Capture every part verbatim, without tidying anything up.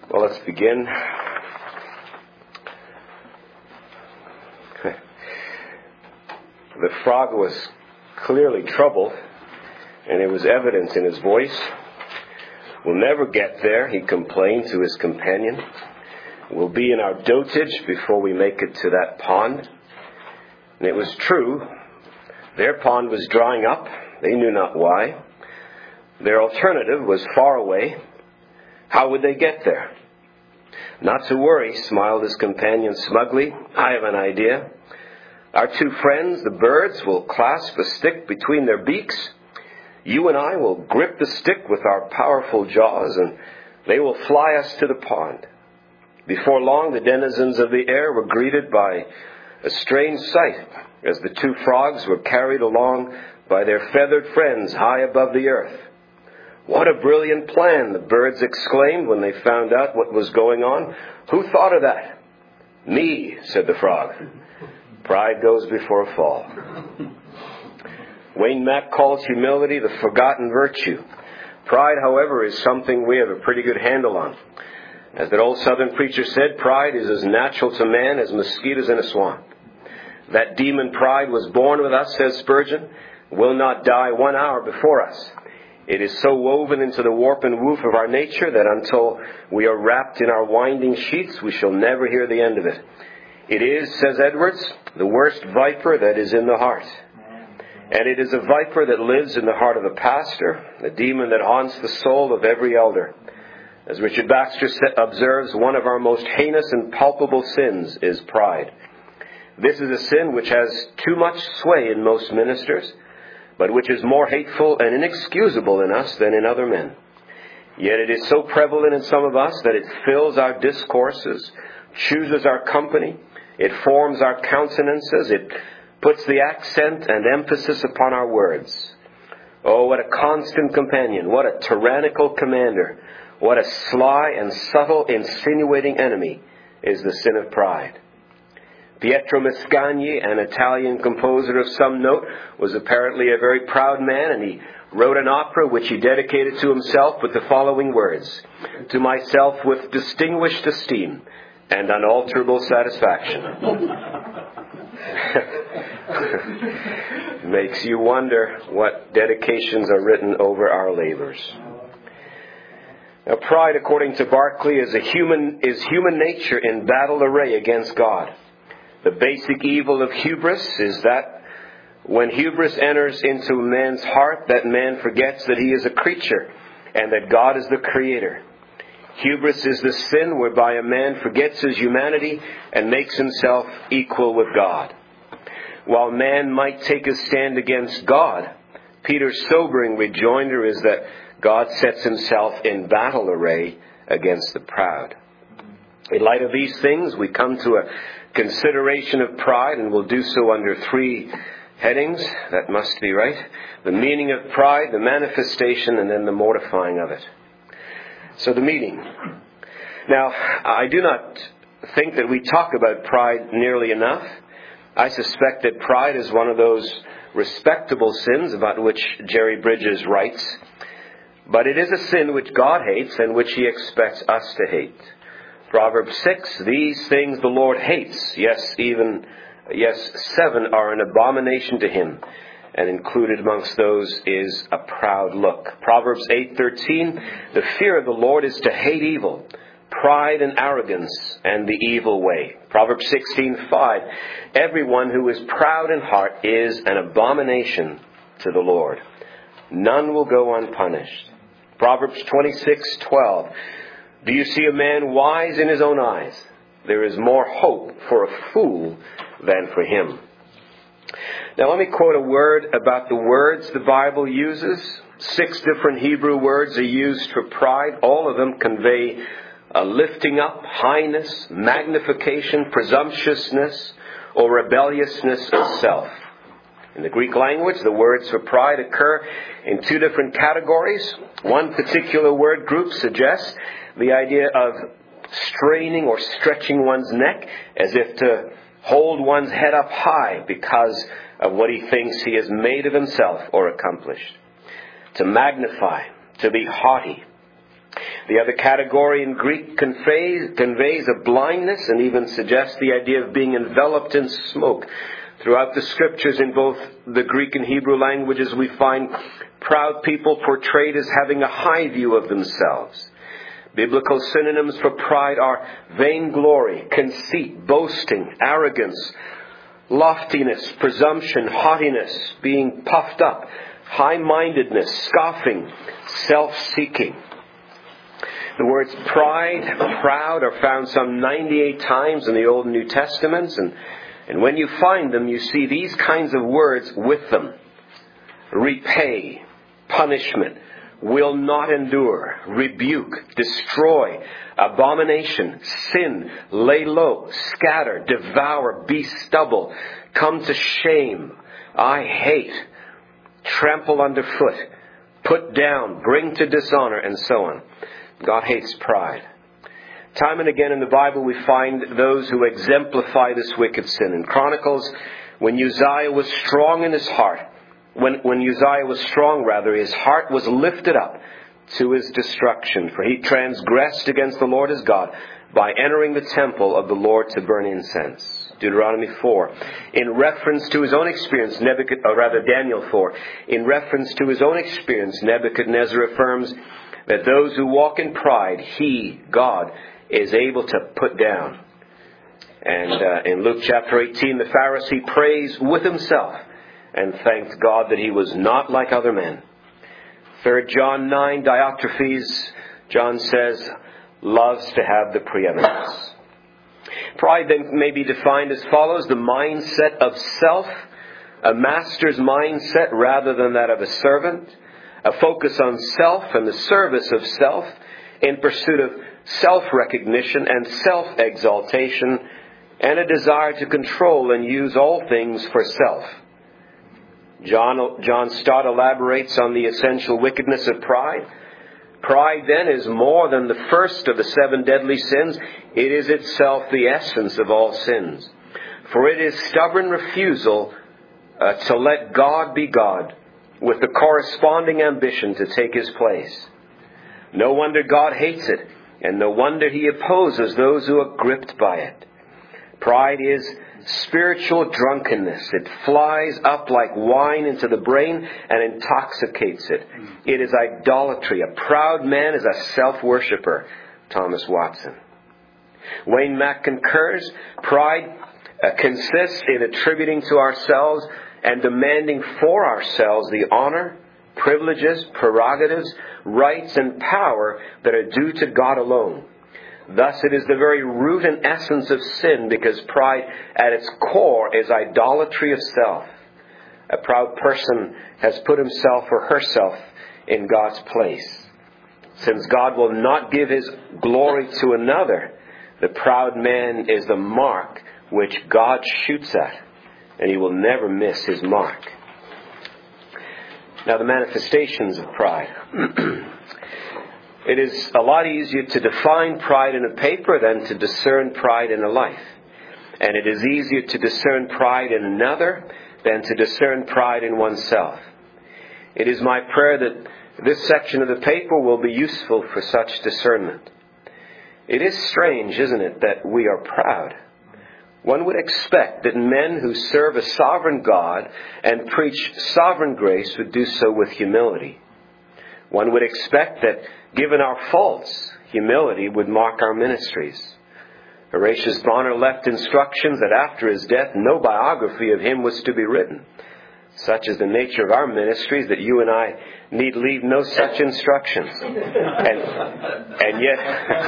Well, let's begin. The frog was clearly troubled, and it was evident in his voice. "We'll never get there," he complained to his companion. "We'll be in our dotage before we make it to that pond." And it was true. Their pond was drying up. They knew not why. Their alternative was far away. How would they get there? "Not to worry," smiled his companion smugly. "I have an idea. Our two friends, the birds, will clasp a stick between their beaks. You and I will grip the stick with our powerful jaws, and they will fly us to the pond." Before long, the denizens of the air were greeted by a strange sight as the two frogs were carried along by their feathered friends high above the earth. "What a brilliant plan," the birds exclaimed when they found out what was going on. "Who thought of that?" "Me," said the frog. Pride goes before a fall. Wayne Mack calls humility the forgotten virtue. Pride, however, is something we have a pretty good handle on. As that old Southern preacher said, pride is as natural to man as mosquitoes in a swamp. That demon pride was born with us, says Spurgeon, will not die one hour before us. It is so woven into the warp and woof of our nature that until we are wrapped in our winding sheets, we shall never hear the end of it. It is, says Edwards, the worst viper that is in the heart. And it is a viper that lives in the heart of the pastor, a demon that haunts the soul of every elder. As Richard Baxter observes, one of our most heinous and palpable sins is pride. This is a sin which has too much sway in most ministers, but which is more hateful and inexcusable in us than in other men. Yet it is so prevalent in some of us that it fills our discourses, chooses our company, it forms our countenances, it puts the accent and emphasis upon our words. Oh, what a constant companion, what a tyrannical commander, what a sly and subtle insinuating enemy is the sin of pride. Pietro Mascagni, an Italian composer of some note, was apparently a very proud man, and he wrote an opera which he dedicated to himself with the following words: "To myself with distinguished esteem and unalterable satisfaction." Makes you wonder what dedications are written over our labors. Now, pride, according to Barclay, is a human is human nature in battle array against God. The basic evil of hubris is that when hubris enters into a man's heart, that man forgets that he is a creature and that God is the creator. Hubris is the sin whereby a man forgets his humanity and makes himself equal with God. While man might take a stand against God, Peter's sobering rejoinder is that God sets himself in battle array against the proud. In light of these things, we come to a consideration of pride, and we'll do so under three headings. That must be right. The meaning of pride, the manifestation, and then the mortifying of it. So the meaning. Now, I do not think that we talk about pride nearly enough. I suspect that pride is one of those respectable sins about which Jerry Bridges writes. But it is a sin which God hates and which He expects us to hate. Proverbs six, "These things the Lord hates, yes, even, yes, seven are an abomination to Him, and included amongst those is a proud look." Proverbs eight thirteen, "The fear of the Lord is to hate evil, pride and arrogance, and the evil way." Proverbs sixteen five, "Everyone who is proud in heart is an abomination to the Lord. None will go unpunished." Proverbs twenty-six twelve, "Do you see a man wise in his own eyes? There is more hope for a fool than for him." Now let me quote a word about the words the Bible uses. Six different Hebrew words are used for pride. All of them convey a lifting up, highness, magnification, presumptuousness, or rebelliousness of self. In the Greek language, the words for pride occur in two different categories. One particular word group suggests the idea of straining or stretching one's neck as if to hold one's head up high because of what he thinks he has made of himself or accomplished. To magnify, to be haughty. The other category in Greek conveys, conveys a blindness and even suggests the idea of being enveloped in smoke. Throughout the scriptures in both the Greek and Hebrew languages, we find proud people portrayed as having a high view of themselves. Biblical synonyms for pride are vainglory, conceit, boasting, arrogance, loftiness, presumption, haughtiness, being puffed up, high-mindedness, scoffing, self-seeking. The words pride, proud are found some ninety-eight times in the Old and New Testaments, and, and when you find them, you see these kinds of words with them. Repay, punishment, will not endure, rebuke, destroy, abomination, sin, lay low, scatter, devour, be stubble, come to shame, I hate, trample underfoot, put down, bring to dishonor, and so on. God hates pride. Time and again in the Bible we find those who exemplify this wicked sin. In Chronicles, when Uzziah was strong in his heart, when, when Uzziah was strong rather, his heart was lifted up to his destruction, for he transgressed against the Lord his God by entering the temple of the Lord to burn incense. Deuteronomy four. In reference to his own experience, Nebuchadnezzar, or rather Daniel four, in reference to his own experience, Nebuchadnezzar affirms that those who walk in pride, he, God, is able to put down. And uh, in Luke chapter eighteen, the Pharisee prays with himself and thanked God that he was not like other men. Third John nine, Diotrephes, John says, loves to have the preeminence. Pride then may be defined as follows: the mindset of self, a master's mindset rather than that of a servant, a focus on self and the service of self in pursuit of self-recognition and self-exaltation, and a desire to control and use all things for self. John, John Stott elaborates on the essential wickedness of pride. Pride, then, is more than the first of the seven deadly sins. It is itself the essence of all sins. For it is stubborn refusal uh, to let God be God, with the corresponding ambition to take his place. No wonder God hates it, and no wonder he opposes those who are gripped by it. Pride is spiritual drunkenness. It flies up like wine into the brain and intoxicates it. It is idolatry. A proud man is a self-worshipper. Thomas Watson. Wayne Mack concurs, pride uh, consists in attributing to ourselves and demanding for ourselves the honor, privileges, prerogatives, rights, and power that are due to God alone. Thus it is the very root and essence of sin, because pride at its core is idolatry of self. A proud person has put himself or herself in God's place. Since God will not give his glory to another, the proud man is the mark which God shoots at, and he will never miss his mark. Now, the manifestations of pride. It is a lot easier to define pride in a paper than to discern pride in a life. And it is easier to discern pride in another than to discern pride in oneself. It is my prayer that this section of the paper will be useful for such discernment. It is strange, isn't it, that we are proud. One would expect that men who serve a sovereign God and preach sovereign grace would do so with humility. One would expect that, given our faults, humility would mark our ministries. Horatius Bonner left instructions that after his death no biography of him was to be written. Such is the nature of our ministries that you and I need leave no such instructions. And, and yet...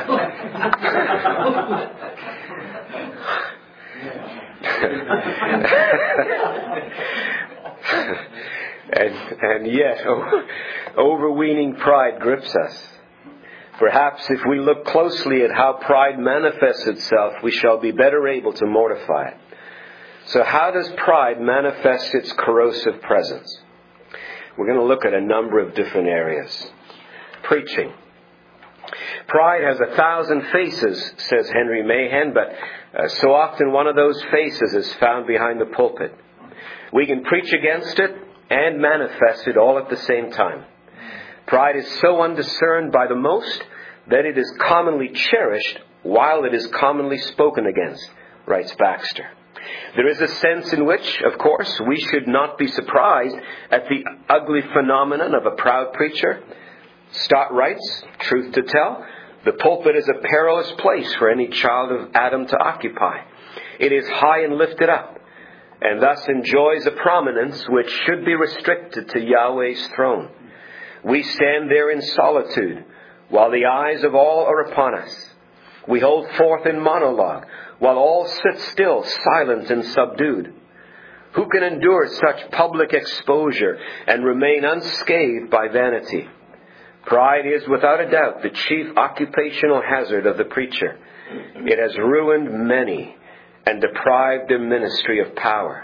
and, and yet, oh, overweening pride grips us. Perhaps if we look closely at how pride manifests itself, we shall be better able to mortify it. So how does pride manifest its corrosive presence? We're going to look at a number of different areas. Preaching. Pride has a thousand faces, says Henry Mahan, but uh, so often one of those faces is found behind the pulpit. We can preach against it and manifest it all at the same time. Pride is so undiscerned by the most that it is commonly cherished while it is commonly spoken against, writes Baxter. There is a sense in which, of course, we should not be surprised at the ugly phenomenon of a proud preacher. Stott writes, truth to tell, the pulpit is a perilous place for any child of Adam to occupy. It is high and lifted up, and thus enjoys a prominence which should be restricted to Yahweh's throne. We stand there in solitude, while the eyes of all are upon us. We hold forth in monologue, while all sit still, silent and subdued. Who can endure such public exposure and remain unscathed by vanity? Pride is without a doubt the chief occupational hazard of the preacher. It has ruined many and deprived their ministry of power.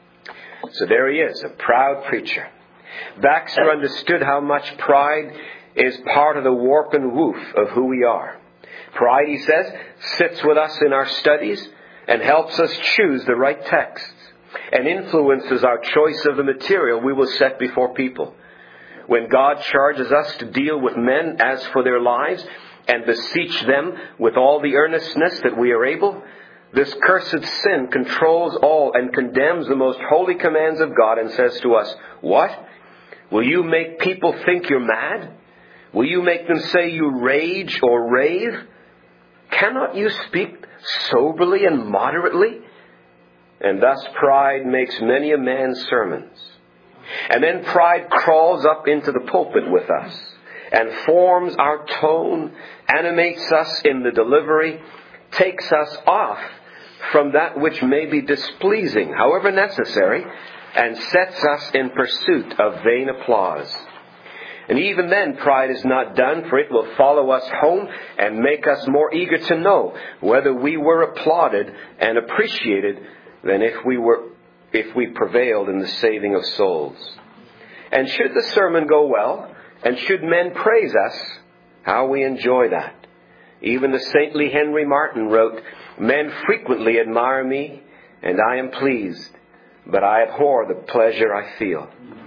So there he is, a proud preacher. Baxter understood how much pride is part of the warp and woof of who we are. Pride, he says, sits with us in our studies and helps us choose the right texts and influences our choice of the material we will set before people. When God charges us to deal with men as for their lives and beseech them with all the earnestness that we are able, this cursed sin controls all and condemns the most holy commands of God and says to us, what? Will you make people think you're mad? Will you make them say you rage or rave? Cannot you speak soberly and moderately? And thus pride makes many a man's sermons. And then pride crawls up into the pulpit with us and forms our tone, animates us in the delivery, takes us off from that which may be displeasing, however necessary, and sets us in pursuit of vain applause. And even then, pride is not done, for it will follow us home and make us more eager to know whether we were applauded and appreciated than if we were, if we prevailed in the saving of souls. And should the sermon go well, and should men praise us, how we enjoy that. Even the saintly Henry Martyn wrote, men frequently admire me, and I am pleased, but I abhor the pleasure I feel.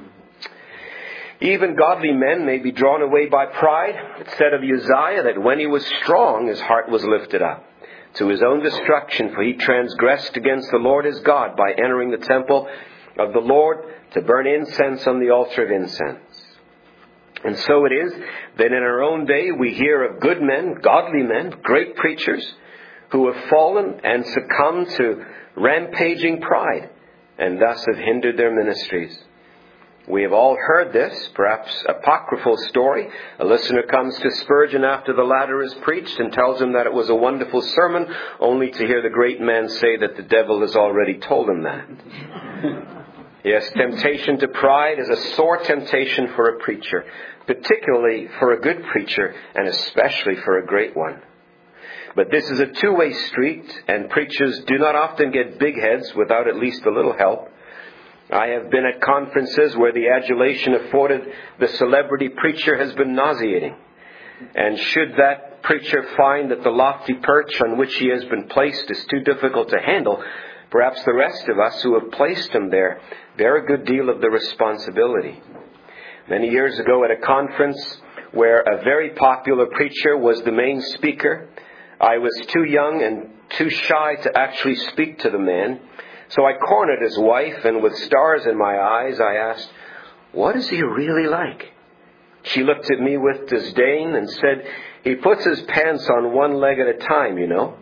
Even godly men may be drawn away by pride. It said of Uzziah that when he was strong, his heart was lifted up to his own destruction, for he transgressed against the Lord his God by entering the temple of the Lord to burn incense on the altar of incense. And so it is that in our own day we hear of good men, godly men, great preachers, who have fallen and succumbed to rampaging pride and thus have hindered their ministries. We have all heard this, perhaps apocryphal story. A listener comes to Spurgeon after the latter is preached and tells him that it was a wonderful sermon, only to hear the great man say that the devil has already told him that. Yes, temptation to pride is a sore temptation for a preacher, particularly for a good preacher and especially for a great one. But this is a two-way street, and preachers do not often get big heads without at least a little help. I have been at conferences where the adulation afforded the celebrity preacher has been nauseating. And should that preacher find that the lofty perch on which he has been placed is too difficult to handle, perhaps the rest of us who have placed him there bear a good deal of the responsibility. Many years ago at a conference where a very popular preacher was the main speaker, I was too young and too shy to actually speak to the man. So I cornered his wife, and with stars in my eyes, I asked, what is he really like? She looked at me with disdain and said, he puts his pants on one leg at a time, you know.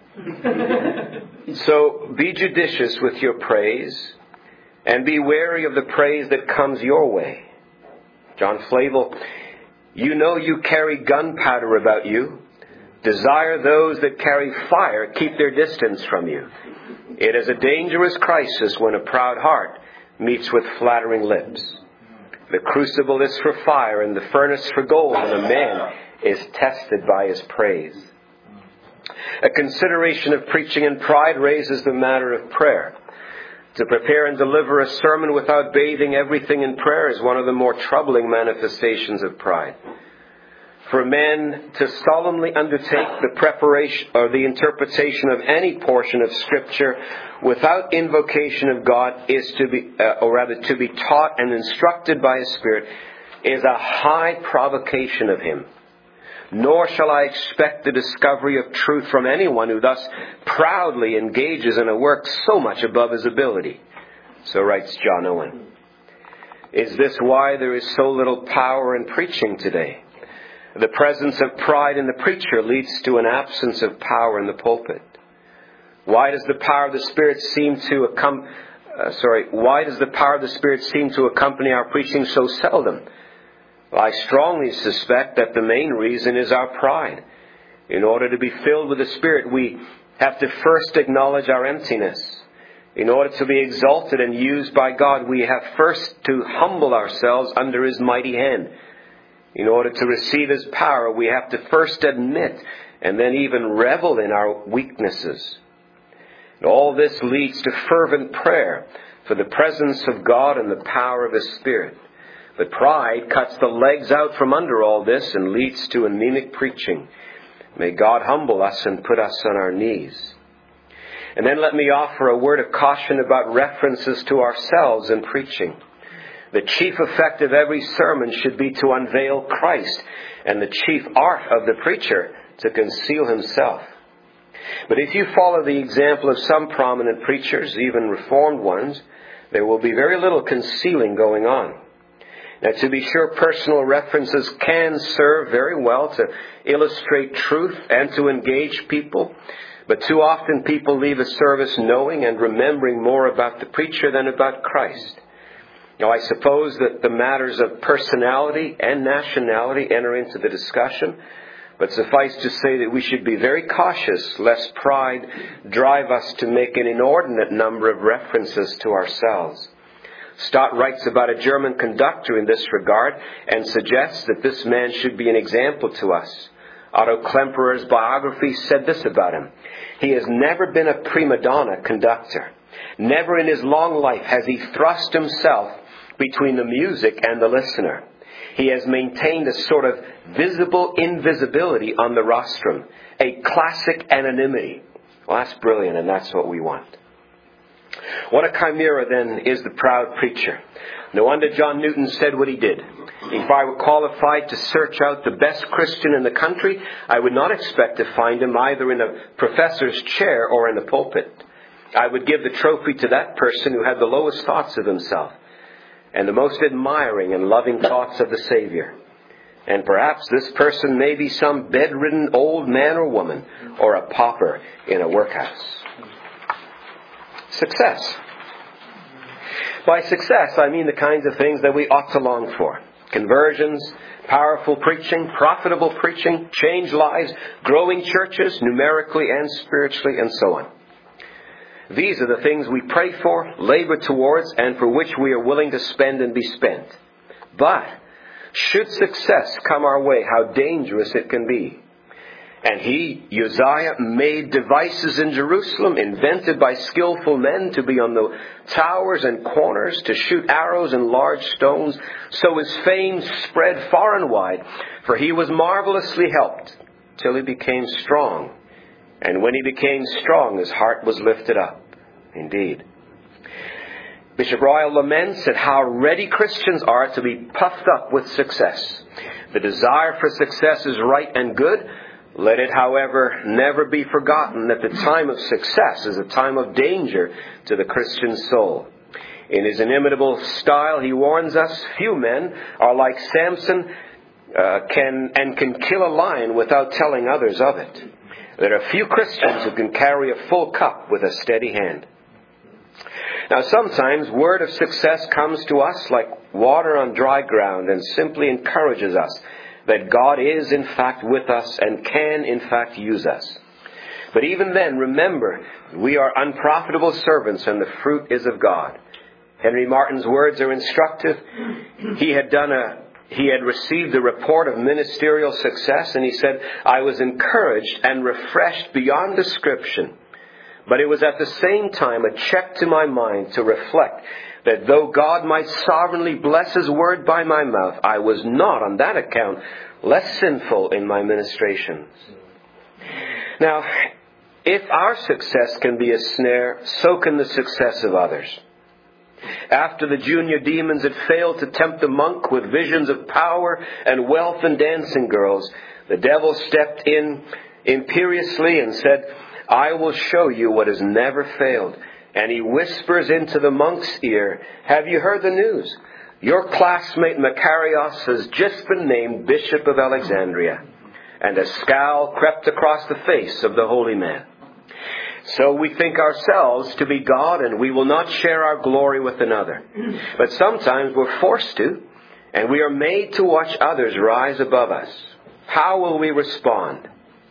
So be judicious with your praise, and be wary of the praise that comes your way. John Flavel, you know you carry gunpowder about you. Desire those that carry fire keep their distance from you. It is a dangerous crisis when a proud heart meets with flattering lips. The crucible is for fire and the furnace for gold, and a man is tested by his praise. A consideration of preaching in pride raises the matter of prayer. To prepare and deliver a sermon without bathing everything in prayer is one of the more troubling manifestations of pride. For a man to solemnly undertake the preparation or the interpretation of any portion of Scripture without invocation of God is to be, uh, or rather to be taught and instructed by His Spirit, is a high provocation of him. nor shall I expect the discovery of truth from anyone who thus proudly engages in a work so much above his ability. So writes John Owen. Is this why there is so little power in preaching today? The presence of pride in the preacher leads to an absence of power in the pulpit. Why does the power of the Spirit seem to accom- uh, sorry, why does the power of the Spirit seem to accompany our preaching so seldom? Well, I strongly suspect that the main reason is our pride. In order to be filled with the Spirit, we have to first acknowledge our emptiness. In order to be exalted and used by God, we have first to humble ourselves under His mighty hand. In order to receive His power, we have to first admit and then even revel in our weaknesses. And all this leads to fervent prayer for the presence of God and the power of His Spirit. But pride cuts the legs out from under all this and leads to anemic preaching. May God humble us and put us on our knees. And then let me offer a word of caution about references to ourselves in preaching. The chief effect of every sermon should be to unveil Christ, and the chief art of the preacher to conceal himself. But if you follow the example of some prominent preachers, even Reformed ones, there will be very little concealing going on. Now, to be sure, personal references can serve very well to illustrate truth and to engage people. But too often people leave a service knowing and remembering more about the preacher than about Christ. Now, I suppose that the matters of personality and nationality enter into the discussion. But suffice to say that we should be very cautious lest pride drive us to make an inordinate number of references to ourselves. Stott writes about a German conductor in this regard and suggests that this man should be an example to us. Otto Klemperer's biography said this about him. He has never been a prima donna conductor. Never in his long life has he thrust himself between the music and the listener. He has maintained a sort of visible invisibility on the rostrum, a classic anonymity. Well, that's brilliant, and that's what we want. What a chimera, then, is the proud preacher. No wonder John Newton said what he did. If I were qualified to search out the best Christian in the country, I would not expect to find him either in a professor's chair or in the pulpit. I would give the trophy to that person who had the lowest thoughts of himself and the most admiring and loving thoughts of the Savior. And perhaps this person may be some bedridden old man or woman or a pauper in a workhouse. Success. By success, I mean the kinds of things that we ought to long for. Conversions, powerful preaching, profitable preaching, changed lives, growing churches, numerically and spiritually, and so on. These are the things we pray for, labor towards, and for which we are willing to spend and be spent. But, should success come our way, how dangerous it can be. And he, Uzziah, made devices in Jerusalem, invented by skillful men to be on the towers and corners, to shoot arrows and large stones. So his fame spread far and wide, for he was marvelously helped, till he became strong. And when he became strong, his heart was lifted up. Indeed. Bishop Royal laments at how ready Christians are to be puffed up with success. The desire for success is right and good. Let it, however, never be forgotten that the time of success is a time of danger to the Christian soul. In his inimitable style, he warns us, few men are like Samson uh, can and can kill a lion without telling others of it. There are few Christians who can carry a full cup with a steady hand. Now, sometimes word of success comes to us like water on dry ground and simply encourages us that God is in fact with us and can in fact use us. But even then, remember, we are unprofitable servants and the fruit is of God. Henry Martyn's words are instructive. He had done a He had received a report of ministerial success, and he said, I was encouraged and refreshed beyond description. But it was at the same time a check to my mind to reflect that though God might sovereignly bless His word by my mouth, I was not on that account less sinful in my ministrations. Now, if our success can be a snare, so can the success of others. After the junior demons had failed to tempt the monk with visions of power and wealth and dancing girls, the devil stepped in imperiously and said, "I will show you what has never failed." And he whispers into the monk's ear, "Have you heard the news? Your classmate Macarius has just been named Bishop of Alexandria." And a scowl crept across the face of the holy man. So we think ourselves to be God, and we will not share our glory with another. But sometimes we're forced to, and we are made to watch others rise above us. How will we respond?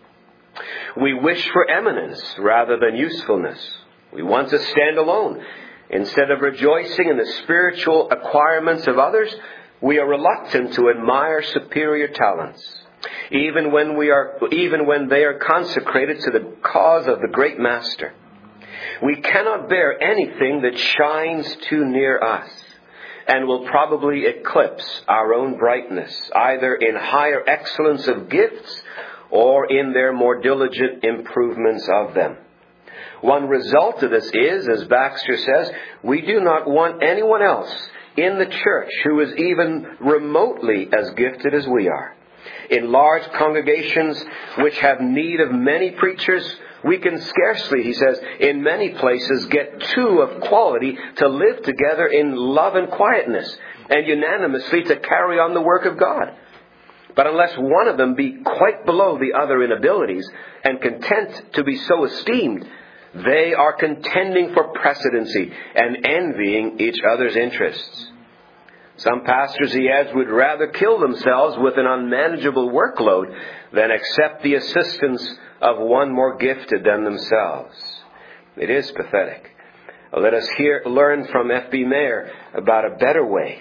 We wish for eminence rather than usefulness. We want to stand alone. Instead of rejoicing in the spiritual acquirements of others, we are reluctant to admire superior talents, even when we are, even when they are consecrated to the cause of the great Master. We cannot bear anything that shines too near us, and will probably eclipse our own brightness, either in higher excellence of gifts or in their more diligent improvements of them. One result of this is, as Baxter says, we do not want anyone else in the church who is even remotely as gifted as we are. In large congregations which have need of many preachers, we can scarcely, he says, in many places get two of quality to live together in love and quietness, and unanimously to carry on the work of God. But unless one of them be quite below the other in abilities, and content to be so esteemed, they are contending for precedency and envying each other's interests. Some pastors, he adds, would rather kill themselves with an unmanageable workload than accept the assistance of one more gifted than themselves. It is pathetic. Let us hear, learn from F B Mayer about a better way.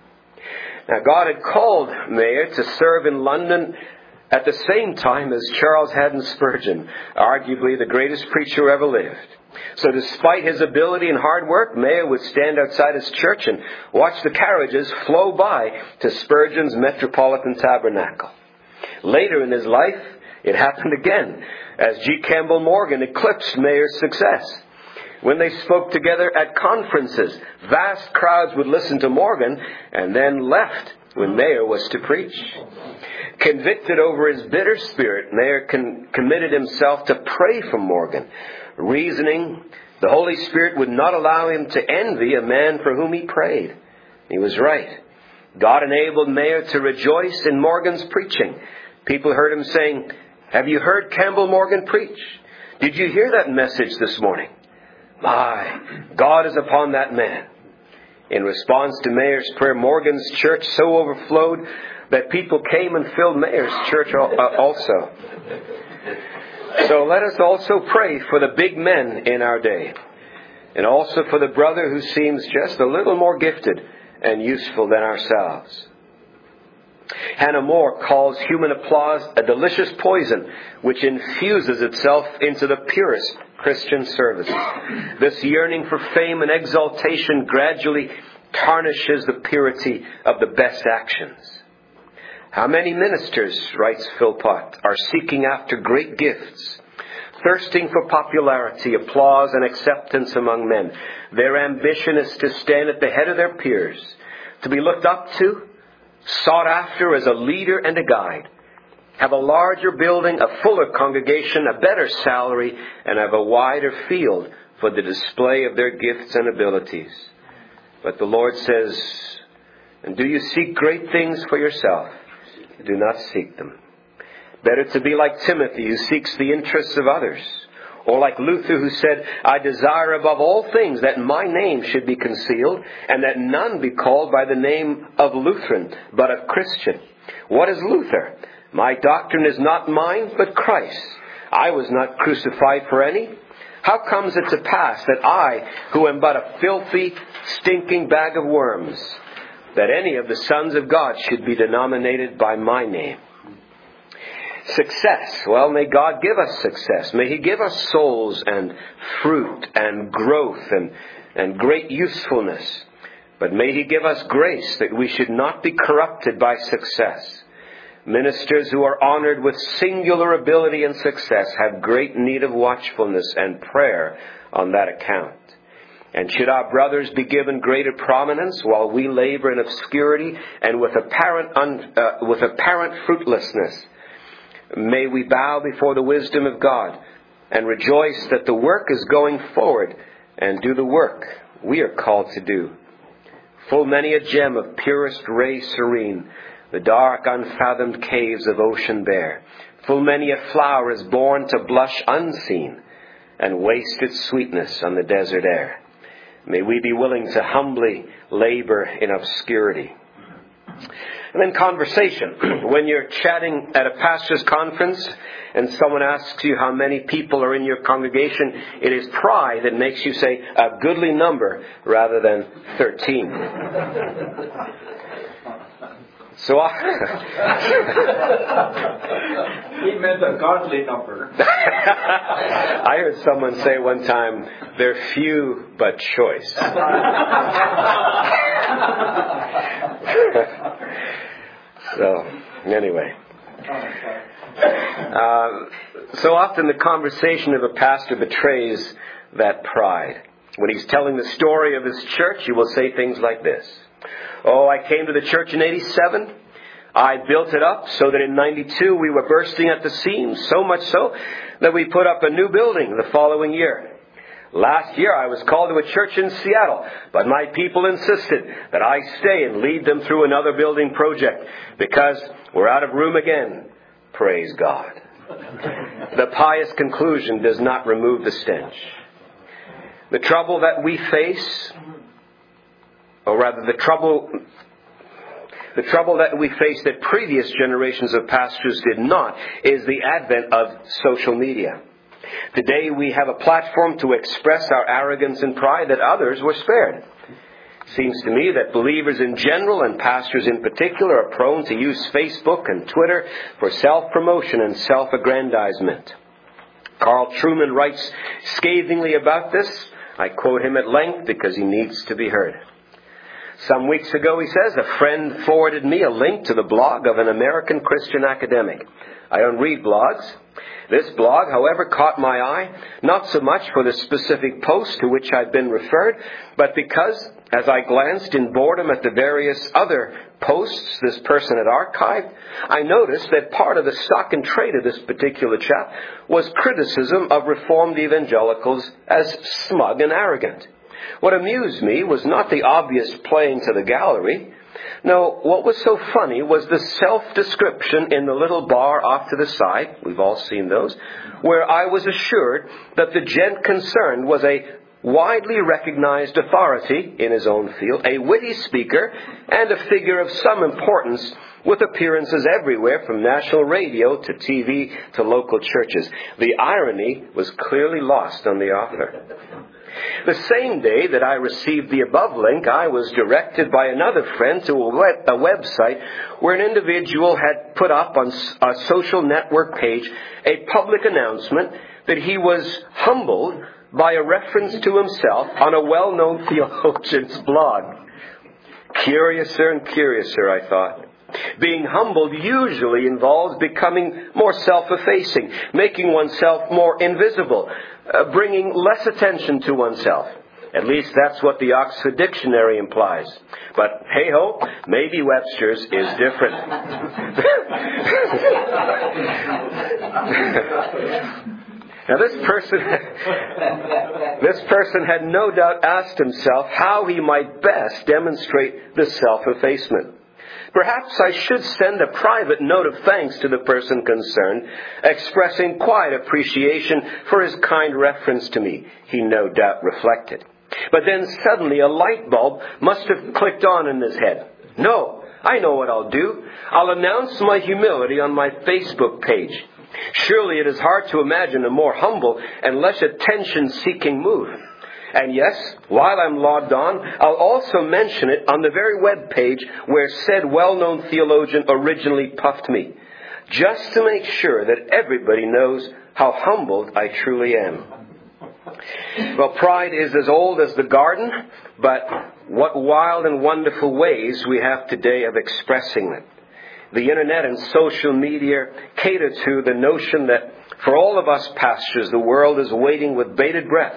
Now, God had called Mayer to serve in London at the same time as Charles Haddon Spurgeon, arguably the greatest preacher who ever lived. So despite his ability and hard work, Mayer would stand outside his church and watch the carriages flow by to Spurgeon's Metropolitan Tabernacle. Later in his life, it happened again, as G. Campbell Morgan eclipsed Mayer's success. When they spoke together at conferences, vast crowds would listen to Morgan and then left when Mayer was to preach. Convicted over his bitter spirit, Mayer con- committed himself to pray for Morgan, reasoning the Holy Spirit would not allow him to envy a man for whom he prayed. He was right. God enabled Mayer to rejoice in Morgan's preaching. People heard him saying, "Have you heard Campbell Morgan preach? Did you hear that message this morning? My, God is upon that man." In response to Mayer's prayer, Morgan's church so overflowed that people came and filled Mayer's church also. So let us also pray for the big men in our day, and also for the brother who seems just a little more gifted and useful than ourselves. Hannah More calls human applause a delicious poison which infuses itself into the purest Christian service. This yearning for fame and exaltation gradually tarnishes the purity of the best actions. How many ministers, writes Philpott, are seeking after great gifts, thirsting for popularity, applause, and acceptance among men. Their ambition is to stand at the head of their peers, to be looked up to, sought after as a leader and a guide, have a larger building, a fuller congregation, a better salary, and have a wider field for the display of their gifts and abilities. But the Lord says, "And do you seek great things for yourself? Do not seek them. Better to be like Timothy, who seeks the interests of others, or like Luther, who said, 'I desire above all things that my name should be concealed, and that none be called by the name of Lutheran, but of Christian.' What is Luther? 'My doctrine is not mine, but Christ. I was not crucified for any. How comes it to pass that I, who am but a filthy, stinking bag of worms, that any of the sons of God should be denominated by my name?'" Success. Well, may God give us success. May He give us souls and fruit and growth and, and great usefulness. But may He give us grace that we should not be corrupted by success. Ministers who are honored with singular ability and success have great need of watchfulness and prayer on that account. And should our brothers be given greater prominence while we labor in obscurity and with apparent, un, uh, with apparent fruitlessness? May we bow before the wisdom of God and rejoice that the work is going forward, and do the work we are called to do. Full many a gem of purest ray serene, the dark unfathomed caves of ocean bear. Full many a flower is born to blush unseen, and waste its sweetness on the desert air. May we be willing to humbly labor in obscurity. And then conversation. When you're chatting at a pastor's conference and someone asks you how many people are in your congregation, it is pride that makes you say a goodly number rather than thirteen. So I... He meant a godly number. I heard someone say one time, they're few but choice. So, anyway. Uh, so often the conversation of a pastor betrays that pride. When he's telling the story of his church, he will say things like this. Oh, I came to the church in eighty-seven. I built it up so that in ninety-two we were bursting at the seams, so much so that we put up a new building the following year. Last year I was called to a church in Seattle, but my people insisted that I stay and lead them through another building project because we're out of room again. Praise God. The pious conclusion does not remove the stench. The trouble that we face, or rather the trouble, the trouble that we face that previous generations of pastors did not, is the advent of social media. Today we have a platform to express our arrogance and pride that others were spared. It seems to me that believers in general and pastors in particular are prone to use Facebook and Twitter for self-promotion and self-aggrandizement. Carl Trueman writes scathingly about this. I quote him at length because he needs to be heard. Some weeks ago, he says, a friend forwarded me a link to the blog of an American Christian academic. I don't read blogs. This blog, however, caught my eye, not so much for the specific post to which I'd been referred, but because, as I glanced in boredom at the various other posts this person had archived, I noticed that part of the stock and trade of this particular chap was criticism of Reformed evangelicals as smug and arrogant. What amused me was not the obvious playing to the gallery. No, what was so funny was the self-description in the little bar off to the side, we've all seen those, where I was assured that the gent concerned was a widely recognized authority in his own field, a witty speaker, and a figure of some importance with appearances everywhere from national radio to T V to local churches. The irony was clearly lost on the author. The same day that I received the above link, I was directed by another friend to a, web, a website where an individual had put up on a social network page a public announcement that he was humbled by a reference to himself on a well-known theologian's blog. Curiouser and curiouser, I thought. Being humbled usually involves becoming more self-effacing, making oneself more invisible, uh, bringing less attention to oneself. At least that's what the Oxford Dictionary implies. But hey-ho, maybe Webster's is different. Now this person, this person had no doubt asked himself how he might best demonstrate the self-effacement. Perhaps I should send a private note of thanks to the person concerned, expressing quiet appreciation for his kind reference to me, he no doubt reflected. But then suddenly a light bulb must have clicked on in his head. No, I know what I'll do. I'll announce my humility on my Facebook page. Surely it is hard to imagine a more humble and less attention-seeking move. And yes, while I'm logged on, I'll also mention it on the very web page where said well-known theologian originally puffed me, just to make sure that everybody knows how humbled I truly am. Well, pride is as old as the garden, but what wild and wonderful ways we have today of expressing it. The internet and social media cater to the notion that for all of us pastors, the world is waiting with bated breath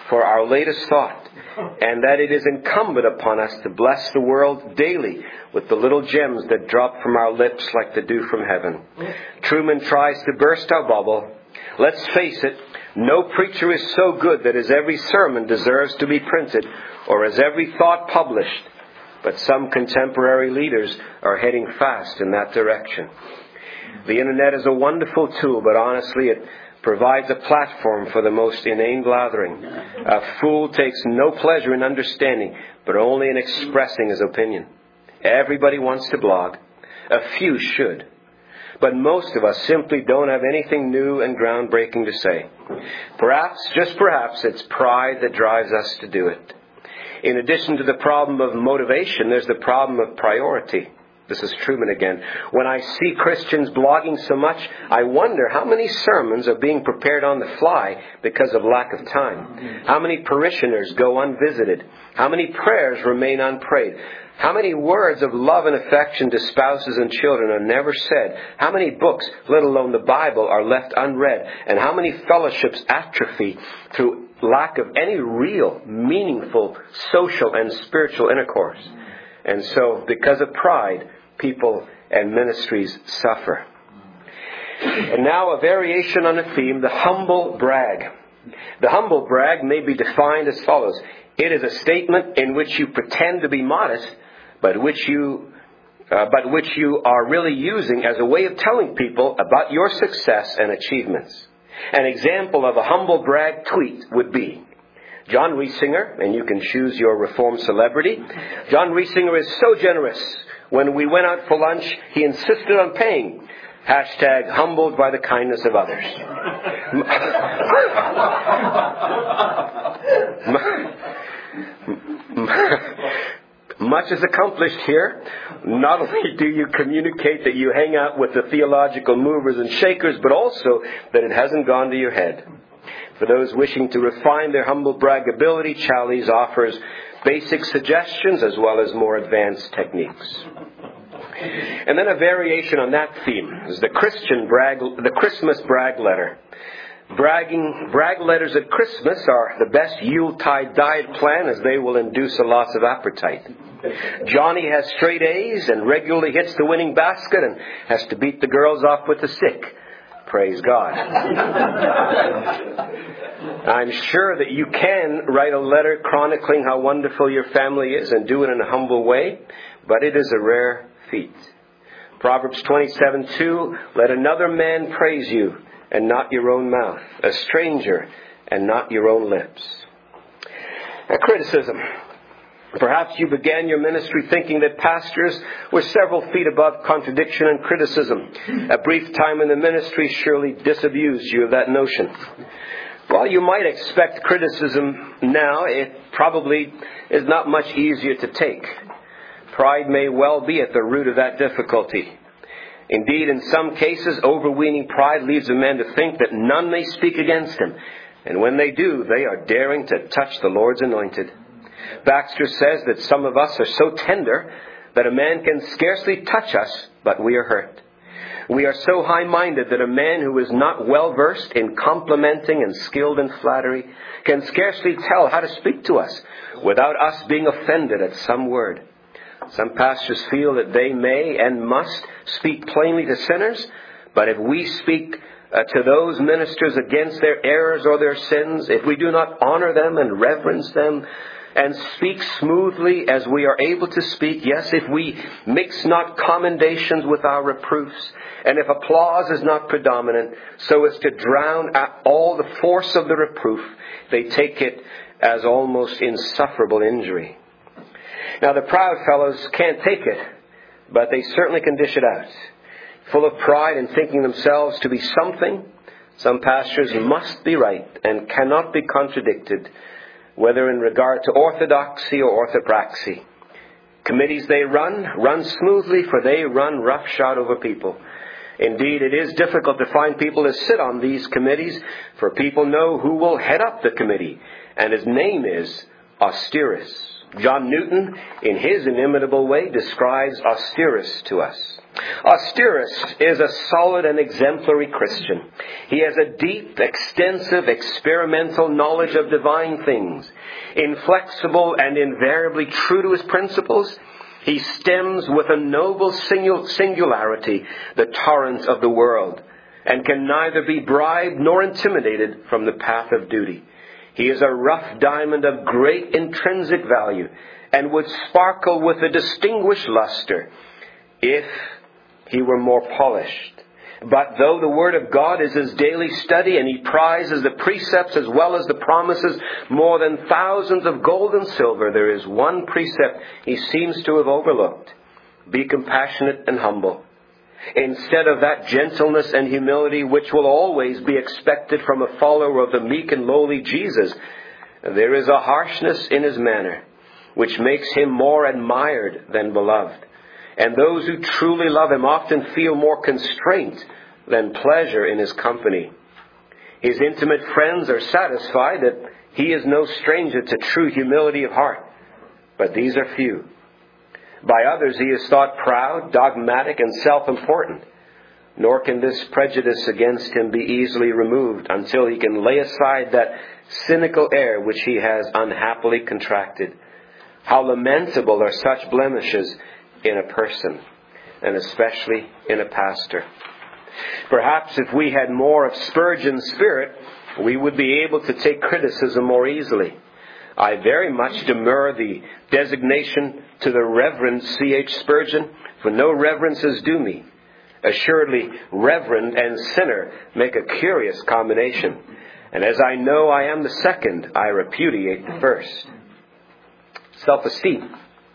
for our latest thought, and that it is incumbent upon us to bless the world daily with the little gems that drop from our lips like the dew from heaven. Truman tries to burst our bubble. Let's face it, no preacher is so good that his every sermon deserves to be printed or his every thought published. But some contemporary leaders are heading fast in that direction. The internet is a wonderful tool, but honestly it provides a platform for the most inane blathering. A fool takes no pleasure in understanding, but only in expressing his opinion. Everybody wants to blog. A few should. But most of us simply don't have anything new and groundbreaking to say. Perhaps, just perhaps, it's pride that drives us to do it. In addition to the problem of motivation, there's the problem of priority. This is Truman again. When I see Christians blogging so much, I wonder how many sermons are being prepared on the fly because of lack of time. How many parishioners go unvisited? How many prayers remain unprayed? How many words of love and affection to spouses and children are never said? How many books, let alone the Bible, are left unread? And how many fellowships atrophy through lack of any real, meaningful social and spiritual intercourse? And so, because of pride, people and ministries suffer. And now a variation on a theme, the humble brag. The humble brag may be defined as follows. It is a statement in which you pretend to be modest, but which you, uh, but which you are really using as a way of telling people about your success and achievements. An example of a humble brag tweet would be, John Riesinger, and you can choose your Reformed celebrity. John Riesinger is so generous. When we went out for lunch, he insisted on paying. Hashtag humbled by the kindness of others. Much is accomplished here. Not only do you communicate that you hang out with the theological movers and shakers, but also that it hasn't gone to your head. For those wishing to refine their humble brag ability, Challies offers basic suggestions as well as more advanced techniques. And then a variation on that theme is the Christian brag, the Christmas brag letter. Bragging, brag letters at Christmas are the best Yuletide diet plan, as they will induce a loss of appetite. Johnny has straight A's and regularly hits the winning basket and has to beat the girls off with a stick. Praise God. I'm sure that you can write a letter chronicling how wonderful your family is and do it in a humble way, but it is a rare feat. Proverbs twenty-seven two, let another man praise you and not your own mouth, a stranger and not your own lips. A criticism. Perhaps you began your ministry thinking that pastors were several feet above contradiction and criticism. A brief time in the ministry surely disabused you of that notion. While you might expect criticism now, it probably is not much easier to take. Pride may well be at the root of that difficulty. Indeed, in some cases, overweening pride leads a man to think that none may speak against him. And when they do, they are daring to touch the Lord's anointed. Baxter says that some of us are so tender that a man can scarcely touch us, but we are hurt. We are so high-minded that a man who is not well-versed in complimenting and skilled in flattery can scarcely tell how to speak to us without us being offended at some word. Some pastors feel that they may and must speak plainly to sinners, but if we speak uh, to those ministers against their errors or their sins, if we do not honor them and reverence them, and speak smoothly as we are able to speak, yes, if we mix not commendations with our reproofs, and if applause is not predominant, so as to drown out all the force of the reproof, they take it as almost insufferable injury. Now, the proud fellows can't take it, but they certainly can dish it out. Full of pride and thinking themselves to be something, some pastors must be right and cannot be contradicted, whether in regard to orthodoxy or orthopraxy. Committees they run, run smoothly, for they run roughshod over people. Indeed, it is difficult to find people to sit on these committees, for people know who will head up the committee, and his name is Austerus. John Newton, in his inimitable way, describes Austerus to us. Austerus is a solid and exemplary Christian. He has a deep, extensive, experimental knowledge of divine things. Inflexible and invariably true to his principles, he stems with a noble singularity the torrents of the world, and can neither be bribed nor intimidated from the path of duty. He is a rough diamond of great intrinsic value, and would sparkle with a distinguished luster if he were more polished. But though the Word of God is his daily study, and he prizes the precepts as well as the promises more than thousands of gold and silver, there is one precept he seems to have overlooked. Be compassionate and humble. Instead of that gentleness and humility which will always be expected from a follower of the meek and lowly Jesus, there is a harshness in his manner which makes him more admired than beloved. And those who truly love him often feel more constraint than pleasure in his company. His intimate friends are satisfied that he is no stranger to true humility of heart, but these are few. By others he is thought proud, dogmatic, and self-important. Nor can this prejudice against him be easily removed until he can lay aside that cynical air which he has unhappily contracted. How lamentable are such blemishes in a person, and especially in a pastor. Perhaps if we had more of Spurgeon's spirit, we would be able to take criticism more easily. I very much demur the designation to the Reverend C H Spurgeon, for no reverence is due me. Assuredly, reverend and sinner make a curious combination, and as I know I am the second, I repudiate the first. Self-esteem.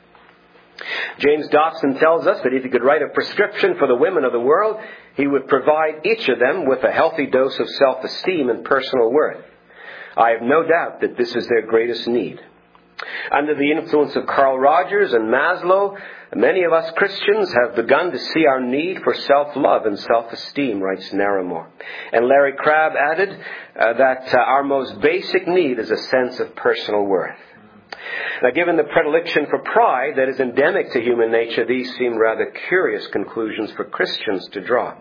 James Dobson tells us that if he could write a prescription for the women of the world, he would provide each of them with a healthy dose of self-esteem and personal worth. I have no doubt that this is their greatest need. Under the influence of Carl Rogers and Maslow, many of us Christians have begun to see our need for self-love and self-esteem, writes Narramore. And Larry Crabb added uh, that uh, our most basic need is a sense of personal worth. Now, given the predilection for pride that is endemic to human nature, these seem rather curious conclusions for Christians to draw.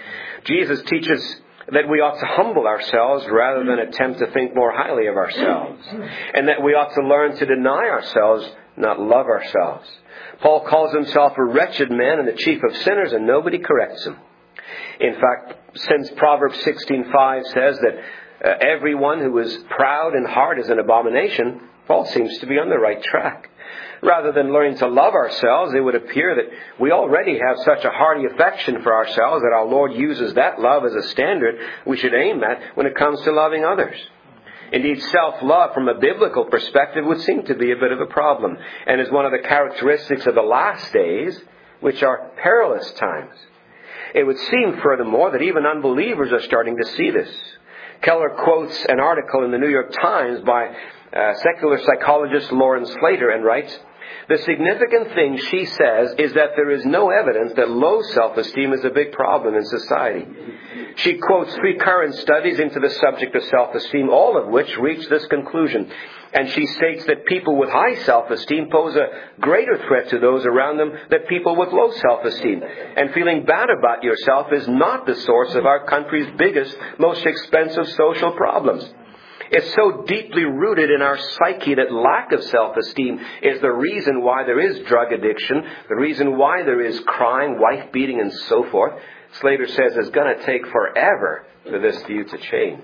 Jesus teaches that we ought to humble ourselves rather than attempt to think more highly of ourselves, and that we ought to learn to deny ourselves, not love ourselves. Paul calls himself a wretched man and the chief of sinners, and nobody corrects him. In fact, since Proverbs sixteen five says that uh, everyone who is proud in heart is an abomination, Paul seems to be on the right track. Rather than learning to love ourselves, it would appear that we already have such a hearty affection for ourselves that our Lord uses that love as a standard we should aim at when it comes to loving others. Indeed, self-love from a biblical perspective would seem to be a bit of a problem, and is one of the characteristics of the last days, which are perilous times. It would seem, furthermore, that even unbelievers are starting to see this. Keller quotes an article in the New York Times by uh, secular psychologist Lauren Slater and writes, "The significant thing," she says, "is that there is no evidence that low self-esteem is a big problem in society." She quotes three current studies into the subject of self-esteem, all of which reach this conclusion. And she states that people with high self-esteem pose a greater threat to those around them than people with low self-esteem. And feeling bad about yourself is not the source of our country's biggest, most expensive social problems. It's so deeply rooted in our psyche that lack of self-esteem is the reason why there is drug addiction, the reason why there is crime, wife beating, and so forth. Slater says it's going to take forever for this view to change.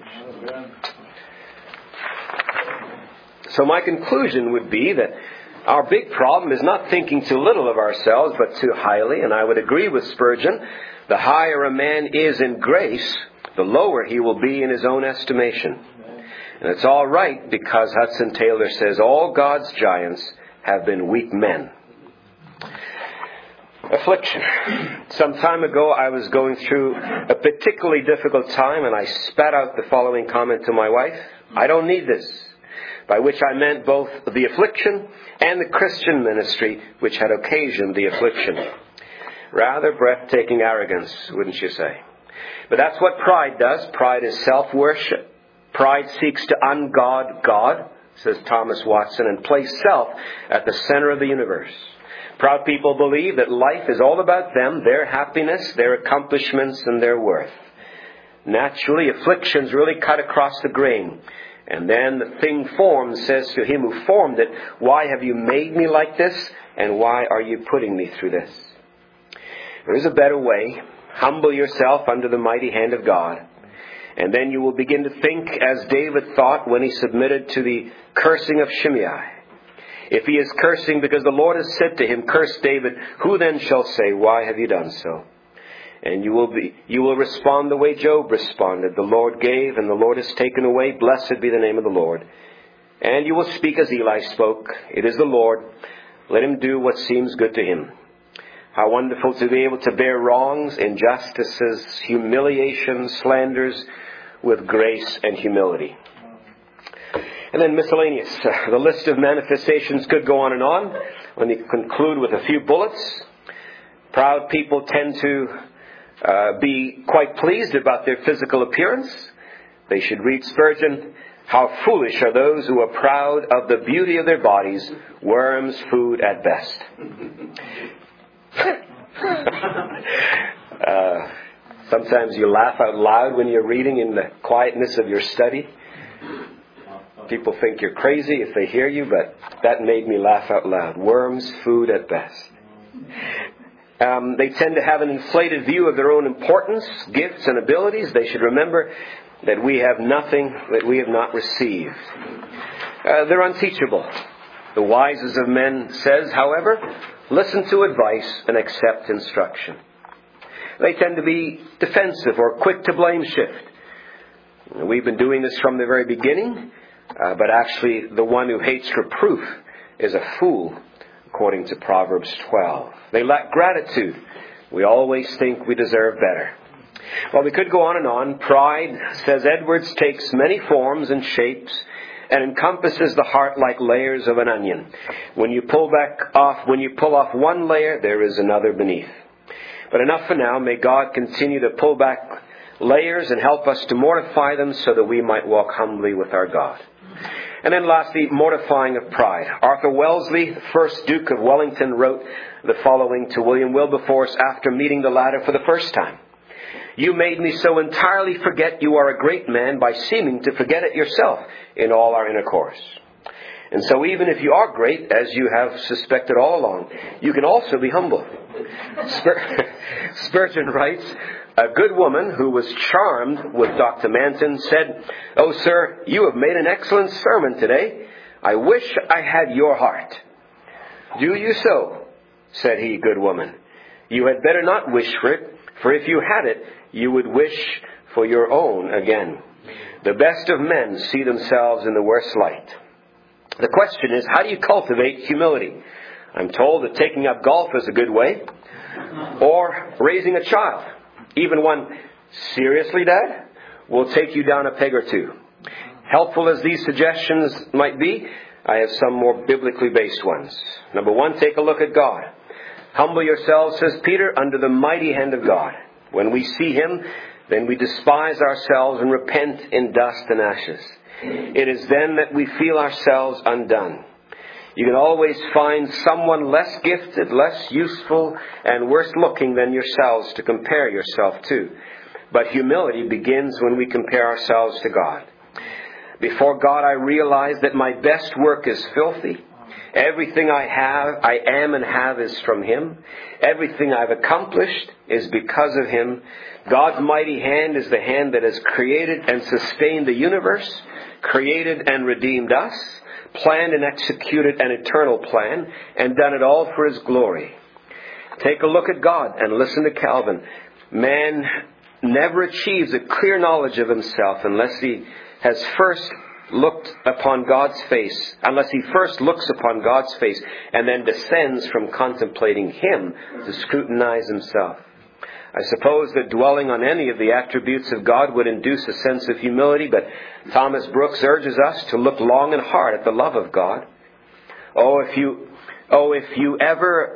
So my conclusion would be that our big problem is not thinking too little of ourselves, but too highly. And I would agree with Spurgeon, the higher a man is in grace, the lower he will be in his own estimation. And it's all right, because Hudson Taylor says all God's giants have been weak men. Affliction. Some time ago I was going through a particularly difficult time, and I spat out the following comment to my wife: "I don't need this." By which I meant both the affliction and the Christian ministry which had occasioned the affliction. Rather breathtaking arrogance, wouldn't you say? But that's what pride does. Pride is self-worship. Pride seeks to ungod God, says Thomas Watson, and place self at the center of the universe. Proud people believe that life is all about them, their happiness, their accomplishments, and their worth. Naturally, afflictions really cut across the grain. And then the thing formed says to him who formed it, "Why have you made me like this? And why are you putting me through this?" There is a better way. Humble yourself under the mighty hand of God. And then you will begin to think as David thought when he submitted to the cursing of Shimei. If he is cursing because the Lord has said to him, "Curse David," who then shall say, "Why have you done so?" And you will be, you will respond the way Job responded. "The Lord gave and the Lord has taken away. Blessed be the name of the Lord." And you will speak as Eli spoke. "It is the Lord. Let him do what seems good to him." How wonderful to be able to bear wrongs, injustices, humiliations, slanders with grace and humility. And then miscellaneous. Uh, the list of manifestations could go on and on. Let me conclude with a few bullets. Proud people tend to uh, be quite pleased about their physical appearance. They should read Spurgeon, "How foolish are those who are proud of the beauty of their bodies, worms' food at best." uh, sometimes you laugh out loud when you're reading in the quietness of your study. People think you're crazy if they hear you, but that made me laugh out loud. Worms' food at best. Um, they tend to have an inflated view of their own importance, gifts, and abilities. They should remember that we have nothing that we have not received. Uh, they're unteachable. The wisest of men says, however, listen to advice and accept instruction. They tend to be defensive or quick to blame shift. We've been doing this from the very beginning, uh, but actually the one who hates reproof is a fool, according to Proverbs twelve. They lack gratitude. We always think we deserve better. Well, we could go on and on. Pride, says Edwards, takes many forms and shapes and encompasses the heart like layers of an onion. When you pull back off, when you pull off one layer, there is another beneath. But enough for now. May God continue to pull back layers and help us to mortify them so that we might walk humbly with our God. And then lastly, mortifying of pride. Arthur Wellesley, the first Duke of Wellington, wrote the following to William Wilberforce after meeting the latter for the first time. "You made me so entirely forget you are a great man by seeming to forget it yourself in all our intercourse." And so even if you are great, as you have suspected all along, you can also be humble. Spur- Spurgeon writes, "A good woman who was charmed with Doctor Manton said, 'Oh, sir, you have made an excellent sermon today. I wish I had your heart.' 'Do you so?' said he, 'good woman. You had better not wish for it, for if you had it, you would wish for your own again. The best of men see themselves in the worst light.' The question is, how do you cultivate humility? I'm told that taking up golf is a good way, or raising a child. Even one, seriously, Dad, will take you down a peg or two. Helpful as these suggestions might be, I have some more biblically based ones. Number one, take a look at God. Humble yourselves, says Peter, under the mighty hand of God. When we see Him, then we despise ourselves and repent in dust and ashes. It is then that we feel ourselves undone. You can always find someone less gifted, less useful, and worse looking than yourselves to compare yourself to. But humility begins when we compare ourselves to God. Before God, I realize that my best work is filthy. Everything I have, I am and have is from Him. Everything I've accomplished is because of Him. God's mighty hand is the hand that has created and sustained the universe, created and redeemed us, planned and executed an eternal plan, and done it all for His glory. Take a look at God and listen to Calvin. Man never achieves a clear knowledge of himself unless he has first looked upon God's face, unless he first looks upon God's face and then descends from contemplating Him to scrutinize himself. I suppose that dwelling on any of the attributes of God would induce a sense of humility, but Thomas Brooks urges us to look long and hard at the love of God. Oh, if you, oh, if you ever,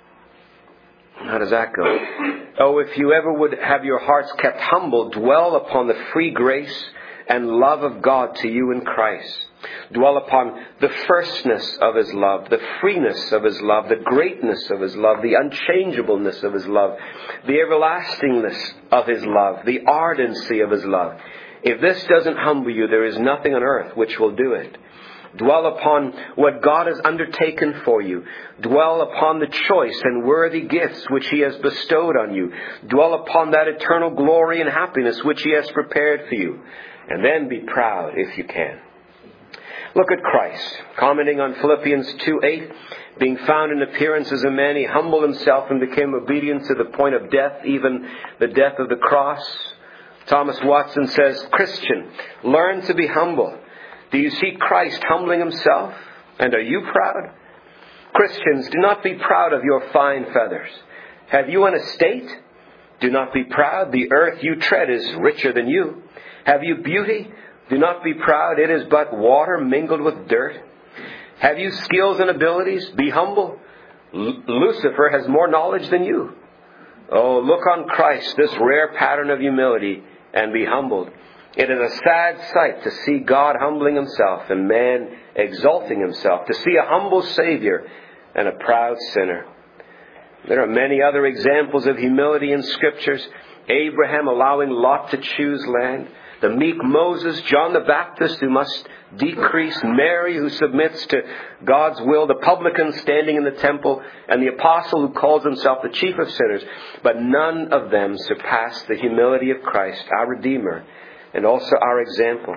how does that go? Oh, if you ever would have your hearts kept humble, dwell upon the free grace and love of God to you in Christ. Dwell upon the firstness of His love, the freeness of His love, the greatness of His love, the unchangeableness of His love, the everlastingness of His love, the ardency of His love. If this doesn't humble you, there is nothing on earth which will do it. Dwell upon what God has undertaken for you. Dwell upon the choice and worthy gifts which He has bestowed on you. Dwell upon that eternal glory and happiness which He has prepared for you. And then be proud if you can. Look at Christ, commenting on Philippians two eight. Being found in appearance as a man, He humbled Himself and became obedient to the point of death, even the death of the cross. Thomas Watson says, Christian, learn to be humble. Do you see Christ humbling Himself? And are you proud? Christians, do not be proud of your fine feathers. Have you an estate? Do not be proud. The earth you tread is richer than you. Have you beauty? Do not be proud. It is but water mingled with dirt. Have you skills and abilities? Be humble. L- Lucifer has more knowledge than you. Oh, look on Christ, this rare pattern of humility, and be humbled. It is a sad sight to see God humbling Himself and man exalting himself, to see a humble Savior and a proud sinner. There are many other examples of humility in Scriptures. Abraham allowing Lot to choose land. The meek Moses, John the Baptist who must decrease, Mary who submits to God's will, the publican standing in the temple, and the apostle who calls himself the chief of sinners. But none of them surpass the humility of Christ, our Redeemer, and also our example.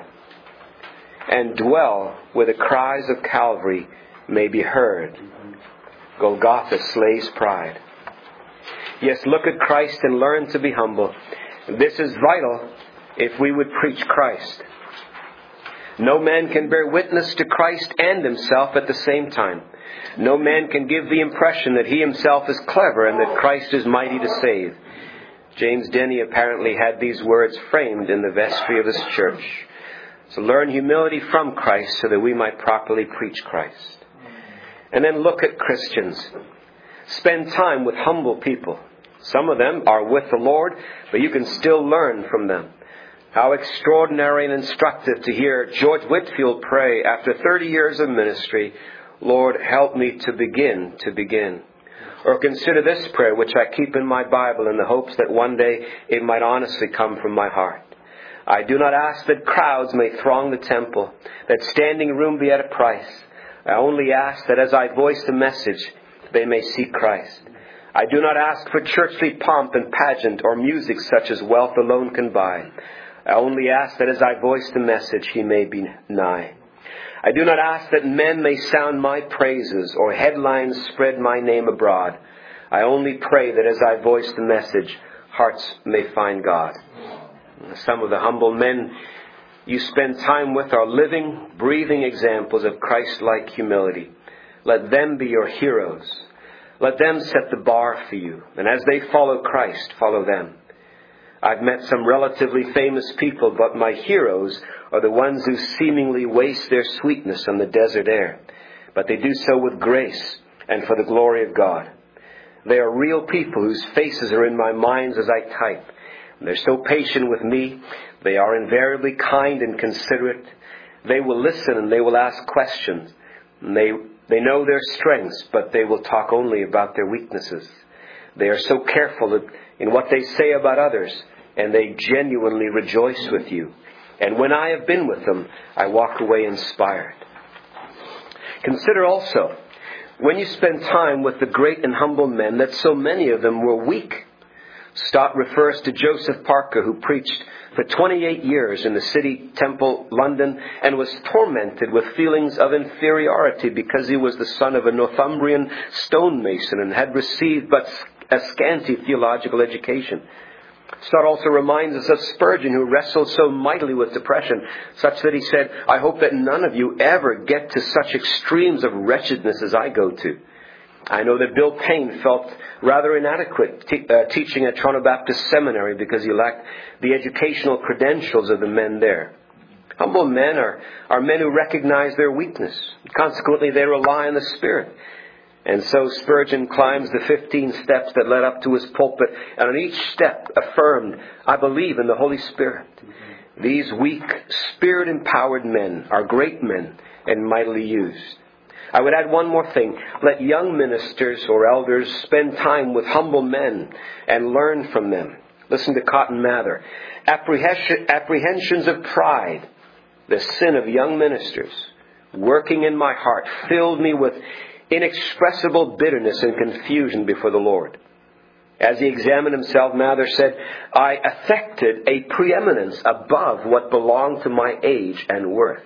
And dwell where the cries of Calvary may be heard. Golgotha slays pride. Yes, look at Christ and learn to be humble. This is vital if we would preach Christ. No man can bear witness to Christ and himself at the same time. No man can give the impression that he himself is clever and that Christ is mighty to save. James Denny apparently had these words framed in the vestry of his church. So learn humility from Christ so that we might properly preach Christ. And then look at Christians. Spend time with humble people. Some of them are with the Lord, but you can still learn from them. How extraordinary and instructive to hear George Whitefield pray after thirty years of ministry, Lord, help me to begin to begin. Or consider this prayer, which I keep in my Bible in the hopes that one day it might honestly come from my heart. I do not ask that crowds may throng the temple, that standing room be at a price. I only ask that as I voice the message, they may see Christ. I do not ask for churchly pomp and pageant or music such as wealth alone can buy. I only ask that as I voice the message, He may be nigh. I do not ask that men may sound my praises or headlines spread my name abroad. I only pray that as I voice the message, hearts may find God. Some of the humble men you spend time with are living, breathing examples of Christ-like humility. Let them be your heroes. Let them set the bar for you. And as they follow Christ, follow them. I've met some relatively famous people, but my heroes are the ones who seemingly waste their sweetness on the desert air. But they do so with grace and for the glory of God. They are real people whose faces are in my mind as I type. They're so patient with me. They are invariably kind and considerate. They will listen and they will ask questions. And they, they know their strengths, but they will talk only about their weaknesses. They are so careful in what they say about others, and they genuinely rejoice with you. And when I have been with them, I walk away inspired. Consider also, when you spend time with the great and humble men, that so many of them were weak. Stott refers to Joseph Parker, who preached for twenty-eight years in the City Temple, London, and was tormented with feelings of inferiority because he was the son of a Northumbrian stonemason and had received but a scanty theological education. Stott also reminds us of Spurgeon, who wrestled so mightily with depression, such that he said, I hope that none of you ever get to such extremes of wretchedness as I go to. I know that Bill Payne felt rather inadequate te- uh, teaching at Toronto Baptist Seminary because he lacked the educational credentials of the men there. Humble men are, are men who recognize their weakness. Consequently, they rely on the Spirit. And so Spurgeon climbs the fifteen steps that led up to his pulpit, and on each step affirmed, I believe in the Holy Spirit. These weak, spirit-empowered men are great men and mightily used. I would add one more thing. Let young ministers or elders spend time with humble men and learn from them. Listen to Cotton Mather. Apprehension, apprehensions of pride, the sin of young ministers, working in my heart, filled me with inexpressible bitterness and confusion before the Lord. As he examined himself, Mather said, I affected a preeminence above what belonged to my age and worth.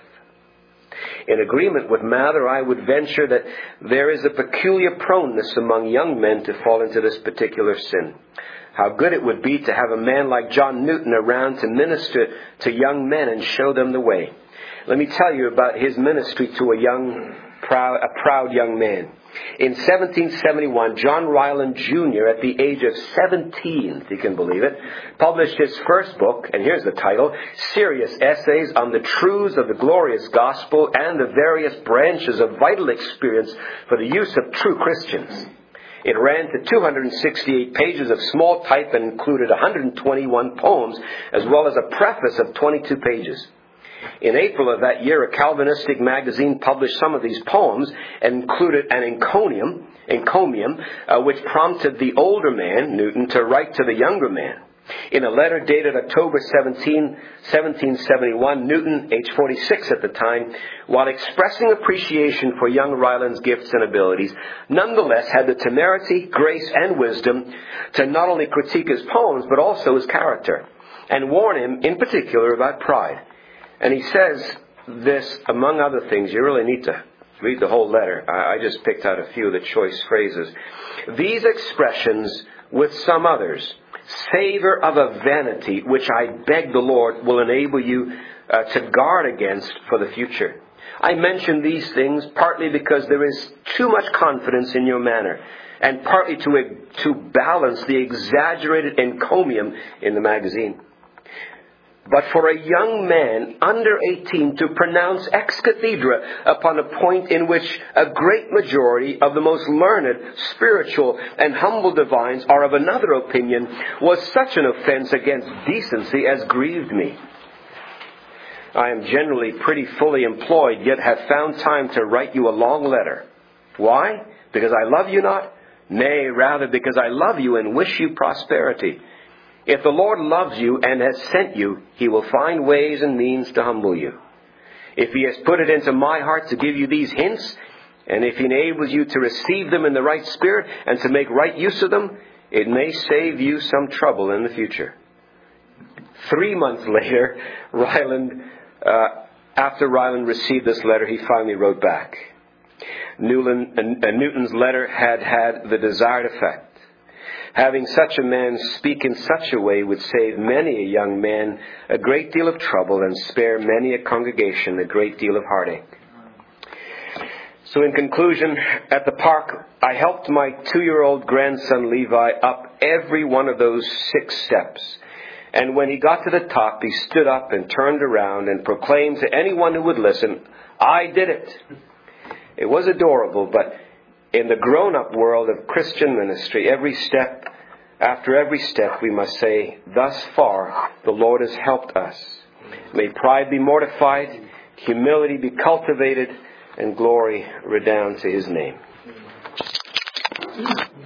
In agreement with Mather, I would venture that there is a peculiar proneness among young men to fall into this particular sin. How good it would be to have a man like John Newton around to minister to young men and show them the way. Let me tell you about his ministry to a young, proud, a proud young man. In seventeen seventy-one, John Ryland Junior, at the age of seventeen, if you can believe it, published his first book, and here's the title, Serious Essays on the Truths of the Glorious Gospel and the Various Branches of Vital Experience for the Use of True Christians. It ran to two hundred sixty-eight pages of small type and included one hundred twenty-one poems, as well as a preface of twenty-two pages. In April of that year, a Calvinistic magazine published some of these poems and included an encomium, encomium uh, which prompted the older man, Newton, to write to the younger man. In a letter dated October seventeenth, seventeen seventy-one, Newton, age forty-six at the time, while expressing appreciation for young Ryland's gifts and abilities, nonetheless had the temerity, grace, and wisdom to not only critique his poems, but also his character, and warn him in particular about pride. And he says this, among other things. You really need to read the whole letter. I just picked out a few of the choice phrases. These expressions, with some others, savor of a vanity which I beg the Lord will enable you uh, to guard against for the future. I mention these things partly because there is too much confidence in your manner, and partly to, to balance the exaggerated encomium in the magazine. But for a young man under eighteen to pronounce ex cathedra upon a point in which a great majority of the most learned, spiritual, and humble divines are of another opinion was such an offense against decency as grieved me. I am generally pretty fully employed, yet have found time to write you a long letter. Why? Because I love you not? Nay, rather because I love you and wish you prosperity. If the Lord loves you and has sent you, He will find ways and means to humble you. If He has put it into my heart to give you these hints, and if He enables you to receive them in the right spirit and to make right use of them, it may save you some trouble in the future. Three months later, Ryland, uh, after Ryland received this letter, he finally wrote back. Newland, uh, Newton's letter had had the desired effect. Having such a man speak in such a way would save many a young man a great deal of trouble and spare many a congregation a great deal of heartache. So in conclusion, at the park, I helped my two-year-old grandson Levi up every one of those six steps. And when he got to the top, he stood up and turned around and proclaimed to anyone who would listen, I did it. It was adorable, but in the grown-up world of Christian ministry, every step, after every step, we must say, thus far, the Lord has helped us. May pride be mortified, humility be cultivated, and glory redound to His name.